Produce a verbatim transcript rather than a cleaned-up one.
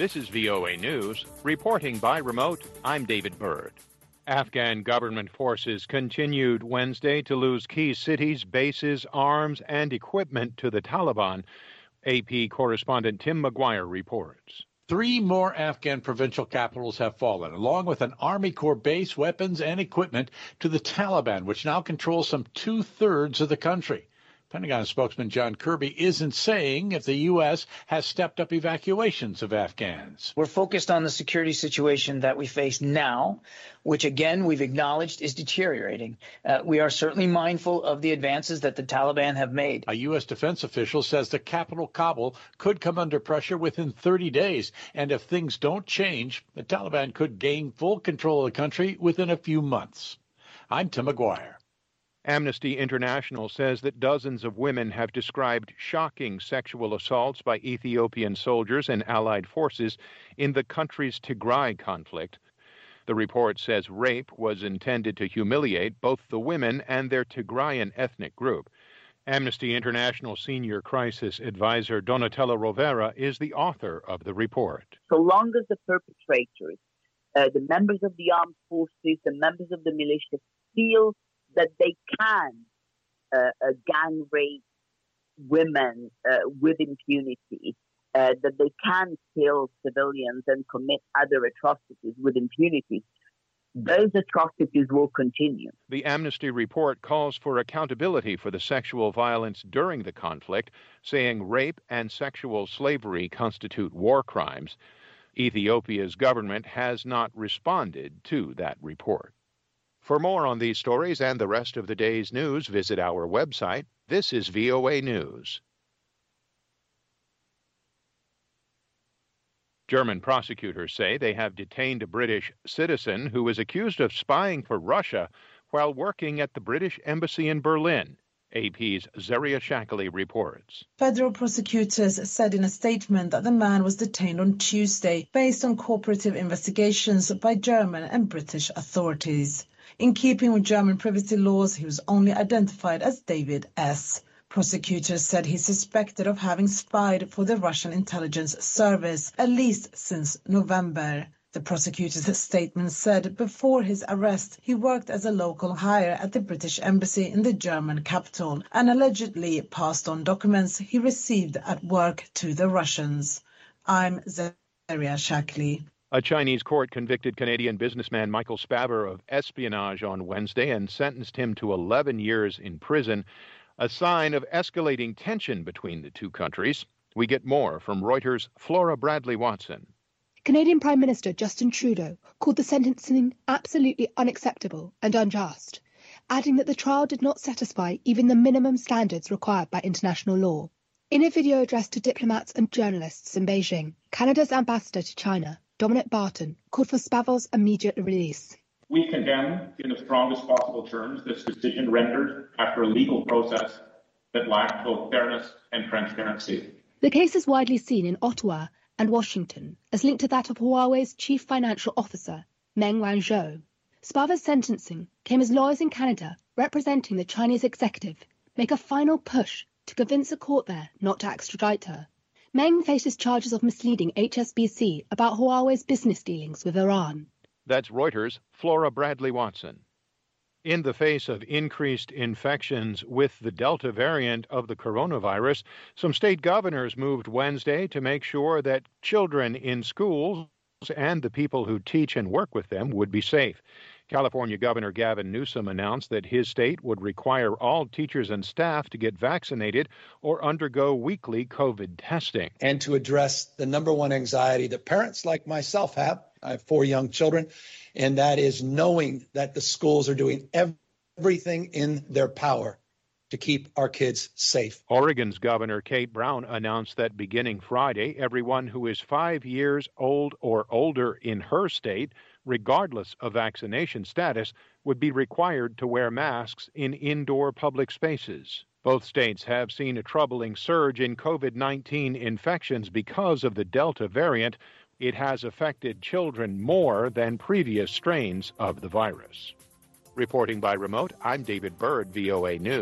This is V O A News. Reporting by remote, I'm David Byrd. Afghan government forces continued Wednesday to lose key cities, bases, arms, and equipment to the Taliban. A P correspondent Tim McGuire reports. Three more Afghan provincial capitals have fallen, along with an Army Corps base, weapons, and equipment to the Taliban, which now controls some two-thirds of the country. Pentagon spokesman John Kirby isn't saying if the U S has stepped up evacuations of Afghans. We're focused on the security situation that we face now, which, again, we've acknowledged is deteriorating. Uh, we are certainly mindful of the advances that the Taliban have made. A U S defense official says the capital, Kabul, could come under pressure within thirty days. And if things don't change, the Taliban could gain full control of the country within a few months. I'm Tim McGuire. Amnesty International says that dozens of women have described shocking sexual assaults by Ethiopian soldiers and allied forces in the country's Tigray conflict. The report says rape was intended to humiliate both the women and their Tigrayan ethnic group. Amnesty International senior crisis advisor Donatella Rovera is the author of the report. So long as the perpetrators, uh, the members of the armed forces, the members of the militia feel that they can uh, uh, gang rape women uh, with impunity, uh, that they can kill civilians and commit other atrocities with impunity, those atrocities will continue. The Amnesty report calls for accountability for the sexual violence during the conflict, saying rape and sexual slavery constitute war crimes. Ethiopia's government has not responded to that report. For more on these stories and the rest of the day's news, visit our website. This is V O A News. German prosecutors say they have detained a British citizen who is accused of spying for Russia while working at the British Embassy in Berlin. A P's Zaria Shackley reports. Federal prosecutors said in a statement that the man was detained on Tuesday based on cooperative investigations by German and British authorities. In keeping with German privacy laws, he was only identified as David S. Prosecutors said he's suspected of having spied for the Russian intelligence service, at least since November. The prosecutor's statement said before his arrest, he worked as a local hire at the British Embassy in the German capital and allegedly passed on documents he received at work to the Russians. I'm Zaria Shackley. A Chinese court convicted Canadian businessman Michael Spavor of espionage on Wednesday and sentenced him to eleven years in prison, a sign of escalating tension between the two countries. We get more from Reuters' Flora Bradley-Watson. Canadian Prime Minister Justin Trudeau called the sentencing absolutely unacceptable and unjust, adding that the trial did not satisfy even the minimum standards required by international law. In a video addressed to diplomats and journalists in Beijing, Canada's ambassador to China, Dominic Barton, called for Spavor's immediate release. We condemn in the strongest possible terms this decision rendered after a legal process that lacked both fairness and transparency. The case is widely seen in Ottawa and Washington as linked to that of Huawei's chief financial officer, Meng Wanzhou. Spavor's sentencing came as lawyers in Canada, representing the Chinese executive, make a final push to convince a court there not to extradite her. Meng faces charges of misleading H S B C about Huawei's business dealings with Iran. That's Reuters' Flora Bradley-Watson. In the face of increased infections with the Delta variant of the coronavirus, some state governors moved Wednesday to make sure that children in schools and the people who teach and work with them would be safe. California Governor Gavin Newsom announced that his state would require all teachers and staff to get vaccinated or undergo weekly COVID testing. And to address the number one anxiety that parents like myself have, I have four young children, and that is knowing that the schools are doing everything in their power to keep our kids safe. Oregon's Governor Kate Brown announced that beginning Friday, everyone who is five years old or older in her state, regardless of vaccination status, would be required to wear masks in indoor public spaces. Both states have seen a troubling surge in COVID nineteen infections because of the Delta variant. It has affected children more than previous strains of the virus. Reporting by remote, I'm David Byrd, V O A News.